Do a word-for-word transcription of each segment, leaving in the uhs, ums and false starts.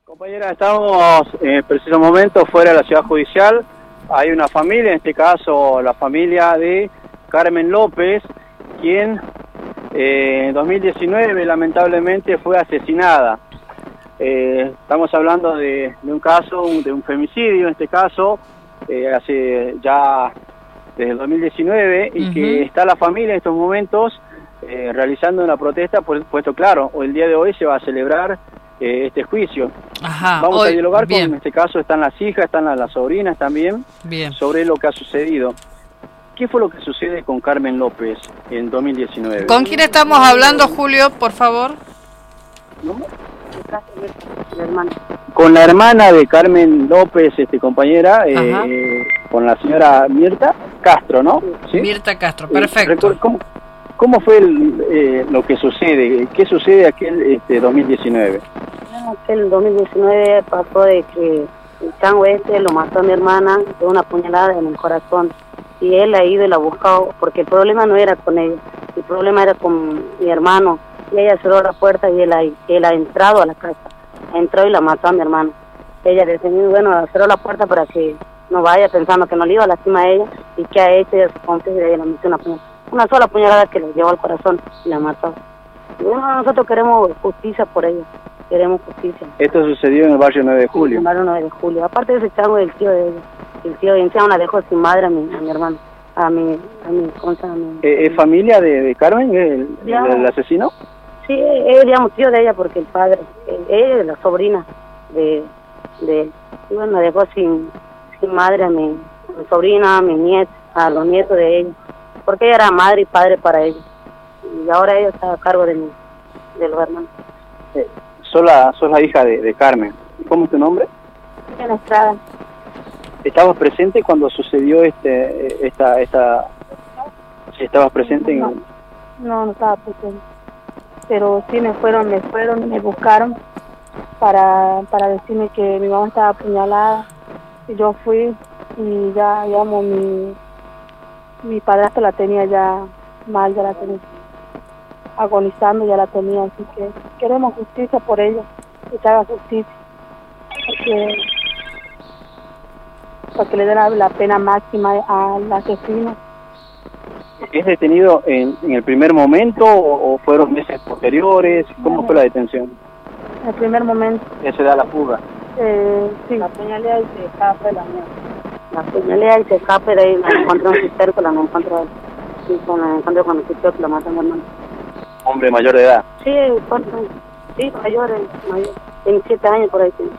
Compañera, estamos en el preciso momento fuera de la ciudad judicial. Hay una familia, en este caso la familia de Carmen López, quien eh, en dos mil diecinueve lamentablemente fue asesinada. Eh, estamos hablando de, de un caso, de un femicidio en este caso, eh, hace ya desde el dos mil diecinueve, y uh-huh. que está la familia en estos momentos eh, realizando una protesta, pues, puesto claro, el día de hoy se va a celebrar eh, este juicio. Ajá, Vamos hoy, a dialogar bien. con, en este caso están las hijas, están las, las sobrinas también, bien. sobre lo que ha sucedido. ¿Qué fue lo que sucede con Carmen López en dos mil diecinueve? ¿Con quién estamos hablando, Julio, por favor? ¿No? Con la hermana de Carmen López, este compañera, eh, con la señora Mirta Castro, ¿no? ¿Sí? Mirta Castro, perfecto. Eh, ¿cómo, ¿Cómo fue el, eh, lo que sucede? ¿Qué sucede aquel este, dos mil diecinueve? El dos mil diecinueve pasó de que el chango este lo mató a mi hermana de una puñalada en el corazón, y él ha ido y la ha buscado, porque el problema no era con ella, el problema era con mi hermano, y ella cerró la puerta y él ha, él ha entrado a la casa, entró y la mató a mi hermano. Ella decidió, bueno, cerró la puerta para que no vaya, pensando que no le iba a lastimar a ella, y que ha hecho, ella se confía, ella le metió una puñalada, una sola puñalada que le llevó al corazón y la mató. Y bueno, nosotros queremos justicia por ella, queremos justicia. Esto sucedió en el barrio nueve de julio. En el barrio nueve de julio, aparte de ese chango del tío de ella, el tío de encima la dejó sin madre a mi, a mi hermano, a mi, a mi, ¿cómo se llama? ¿Es eh, familia de, de Carmen, el, el, el asesino? Sí, él, digamos, tío de ella, porque el padre, ella es la sobrina de, de, y bueno, la dejó sin, sin madre a mi, a mi sobrina, a mi nieto, a los nietos de ella, porque ella era madre y padre para ella, y ahora ella está a cargo de, mi, de los hermanos. Eh, sos, la, sos la hija de, de Carmen. ¿Cómo es tu nombre? En Estrada. ¿Estabas presente cuando sucedió este, esta, esta, si estabas presente? No, en... no, no estaba presente, pero sí me fueron, me fueron, me buscaron para, para decirme que mi mamá estaba apuñalada, y yo fui, y ya, digamos, mi, mi padrastro la tenía ya mal, ya la tenía agonizando, ya la tenía, así que queremos justicia por ella, que se haga justicia, porque, para que le den la, la pena máxima al asesino. ¿Es detenido en, en el primer momento o, o fueron meses posteriores? ¿Cómo fue la detención? En el primer momento. ¿Ya se da la fuga? Eh, sí. La puñalea y se escapa la mía. La puñalea y se escapa, de ahí la encontró en su cerco, la encontró, sí, con la encontró con el sitio que la mató a mi hermano. ¿Hombre mayor de edad? Sí, sí, mayor, mayor, veintisiete años por ahí tiene.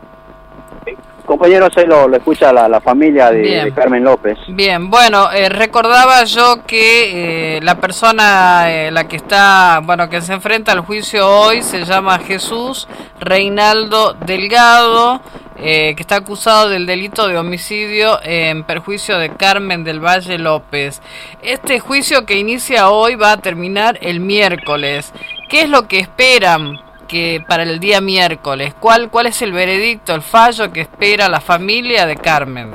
Compañeros, ahí lo, lo escucha la, la familia de, de Carmen López. Bien, bueno, eh, recordaba yo que eh, la persona, eh, la que está, bueno, que se enfrenta al juicio hoy, se llama Jesús Reinaldo Delgado, eh, que está acusado del delito de homicidio en perjuicio de Carmen del Valle López. Este juicio que inicia hoy va a terminar el miércoles. ¿Qué es lo que esperan que para el día miércoles? ¿Cuál, cuál es el veredicto, el fallo que espera la familia de Carmen?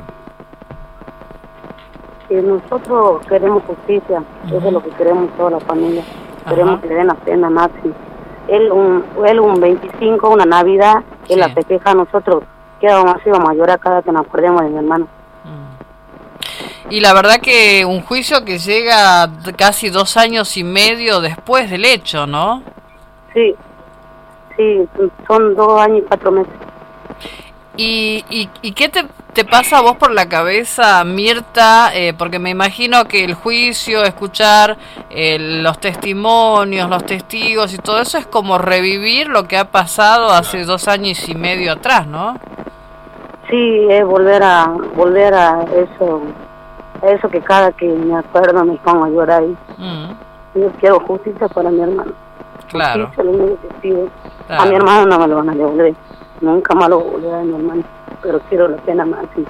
Sí, nosotros queremos justicia, uh-huh. Eso es lo que queremos toda la familia. Uh-huh. Queremos que le den la pena máxima. Él un, él un veinticinco, una Navidad, él sí. La festeja a nosotros, que vamos a vamos a llorar cada que nos acordemos de mi hermano. Uh-huh. Y la verdad que un juicio que llega casi dos años y medio después del hecho, ¿no? Sí. Sí, son dos años y cuatro meses. ¿Y, y, y qué te, te pasa a vos por la cabeza, Mirta? Eh, porque me imagino que el juicio, escuchar eh, los testimonios, los testigos y todo eso es como revivir lo que ha pasado hace dos años y medio atrás, ¿no? Sí, es volver a volver a eso, a eso que cada que me acuerdo me pongo a llorar. Mm. Yo quiero justicia para mi hermano. Claro. Justicia, lo único que pido. Claro. A mi hermano no me lo van a devolver, nunca más lo volveré a mi hermano, pero quiero la pena máxima.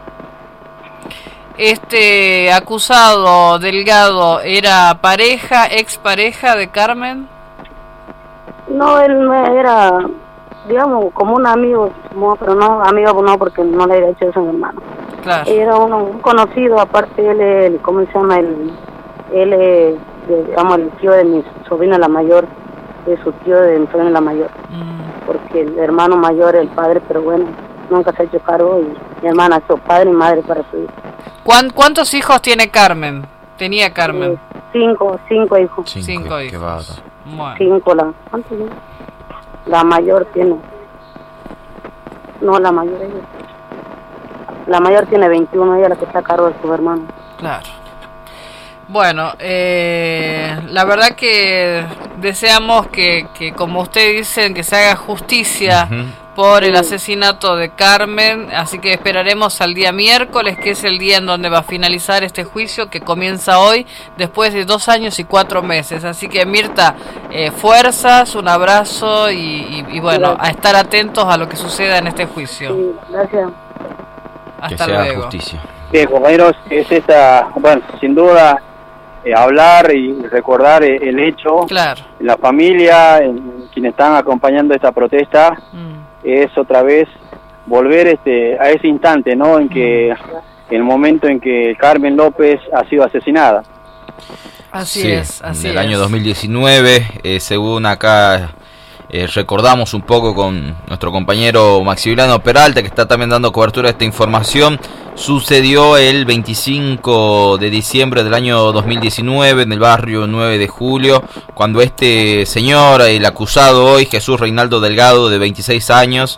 Este acusado Delgado, ¿era pareja, expareja de Carmen? No, él no era, digamos, como un amigo, pero no amigo no, porque no le había hecho eso a mi hermano. Claro. Era uno, un conocido, aparte él, él ¿cómo se llama? Él, él es, digamos, el tío de mi sobrina la mayor, de su tío de mi sobrina la mayor. Mm. porque el hermano mayor es el padre, pero bueno, nunca se ha hecho cargo y mi hermana es padre y madre para su hijo. ¿Cuán, ¿Cuántos hijos tiene Carmen? Tenía Carmen. Eh, cinco, cinco hijos. Cinco, Cinco qué hijos. bárbaro. Bueno. Cinco, la, ¿cuántos hijos? La mayor tiene, no, la mayor ella. La mayor tiene veintiuno, ella es la que está a cargo de sus hermanos. Claro. Bueno, eh, la verdad que deseamos que, que, como ustedes dicen, que se haga justicia Uh-huh. por el asesinato de Carmen, así que esperaremos al día miércoles, que es el día en donde va a finalizar este juicio que comienza hoy, después de dos años y cuatro meses. Así que Mirta, eh, fuerzas, un abrazo y, y, y bueno, Gracias. a estar atentos a lo que suceda en este juicio. Sí, gracias. Que Hasta se haga luego. justicia. Bien, compañeros, es esta, bueno, sin duda, eh, hablar y recordar eh, el hecho, Claro. la familia, en, quienes están acompañando esta protesta, Mm. es otra vez volver este a ese instante, ¿no? En que, en el momento en que Carmen López ha sido asesinada. Así Sí, es, así en el es. año dos mil diecinueve, eh, según acá eh, recordamos un poco con nuestro compañero Maximiliano Peralta, que está también dando cobertura a esta información, sucedió el veinticinco de diciembre del año dos mil diecinueve en el barrio nueve de julio, cuando este señor, el acusado hoy, Jesús Reinaldo Delgado, de veintiséis años,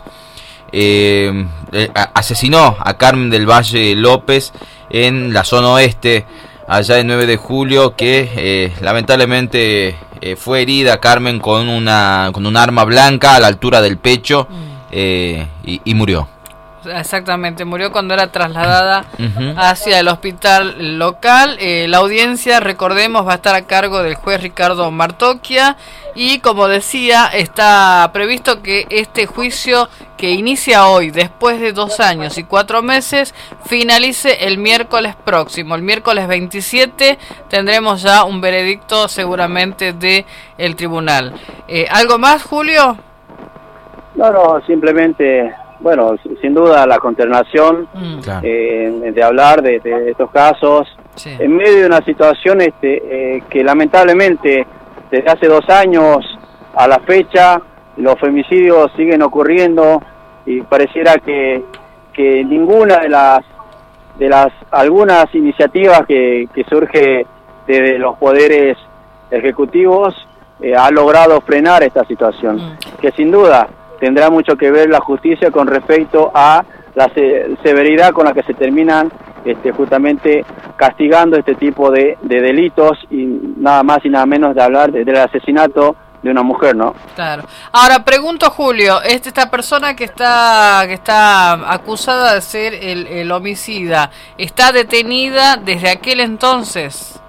eh, eh, asesinó a Carmen del Valle López en la zona oeste, allá en nueve de julio, que eh, lamentablemente eh, fue herida Carmen con una con un arma blanca a la altura del pecho eh, y, y murió. Exactamente, murió cuando era trasladada Uh-huh. hacia el hospital local. Eh, la audiencia, recordemos, va a estar a cargo del juez Ricardo Martocchia y, como decía, está previsto que este juicio, que inicia hoy, después de dos años y cuatro meses, finalice el miércoles próximo. El miércoles veintisiete tendremos ya un veredicto seguramente de el tribunal. Eh, ¿Algo más, Julio? No, no, simplemente, bueno, sin duda la consternación Mm, Claro. eh, de hablar de, de estos casos, sí. en medio de una situación este eh, que lamentablemente desde hace dos años a la fecha los femicidios siguen ocurriendo y pareciera que, que ninguna de las de las algunas iniciativas que, que surge desde los poderes ejecutivos eh, ha logrado frenar esta situación, Mm. que sin duda tendrá mucho que ver la justicia con respecto a la se severidad con la que se terminan este, justamente castigando este tipo de, de delitos, y nada más y nada menos de hablar de, del asesinato de una mujer, ¿no? Claro. Ahora pregunto, Julio, este, esta persona que está que está acusada de ser el, el homicida, ¿está detenida desde aquel entonces?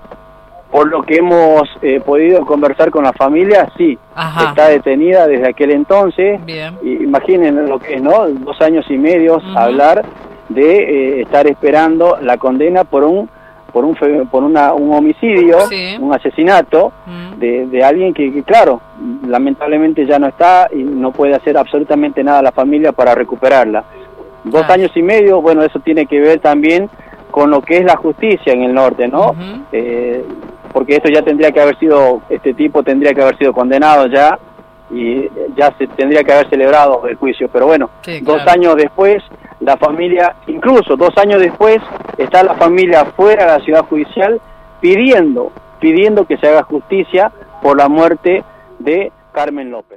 Por lo que hemos eh, podido conversar con la familia, sí, Ajá. está detenida desde aquel entonces. Bien. Y imaginen lo que es, ¿no? Dos años y medio Ujú. hablar de eh, estar esperando la condena por un por un fe- por una, un homicidio, Sí. un asesinato Mm. de, de alguien que, que, claro, lamentablemente ya no está y no puede hacer absolutamente nada la familia para recuperarla. Dos Claro. años y medio, bueno, eso tiene que ver también con lo que es la justicia en el norte, ¿no? Ujú. Eh, porque esto ya tendría que haber sido, este tipo tendría que haber sido condenado ya, y ya se tendría que haber celebrado el juicio, pero bueno, Sí, dos claro. años después, la familia, incluso dos años después, está la familia fuera de la ciudad judicial pidiendo, pidiendo que se haga justicia por la muerte de Carmen López.